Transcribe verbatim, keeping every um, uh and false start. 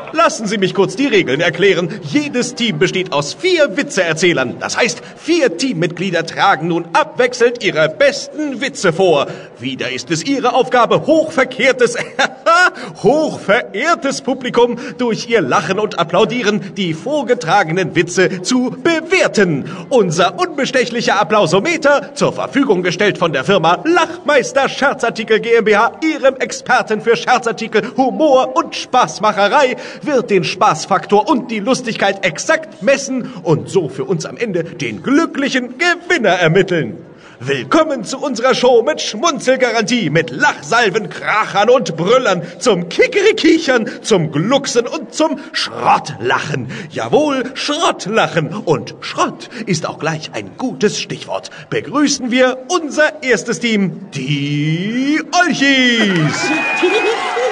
Lassen Sie mich kurz die Regeln erklären. Jedes Team besteht aus vier Witzeerzählern. Das heißt, vier Teammitglieder tragen nun abwechselnd ihre besten Witze vor. Wieder ist es Ihre Aufgabe, hochverkehrtes, hochverehrtes Publikum durch Ihr Lachen und Applaudieren die vorgetragenen Witze zu bewerten. Unser unbestechlicher Applausometer, zur Verfügung gestellt von der Firma Lachmeister Scherzartikel GmbH, Ihrem Experten für Scherzartikel, Humor und Spaßmacherei, wird den Spaßfaktor und die Lustigkeit exakt messen und so für uns am Ende den glücklichen Gewinner ermitteln. Willkommen zu unserer Show mit Schmunzelgarantie, mit Lachsalven, Krachern und Brüllern, zum Kikerikichern, zum Glucksen und zum Schrottlachen. Jawohl, Schrottlachen. Und Schrott ist auch gleich ein gutes Stichwort. Begrüßen wir unser erstes Team, die Olchis.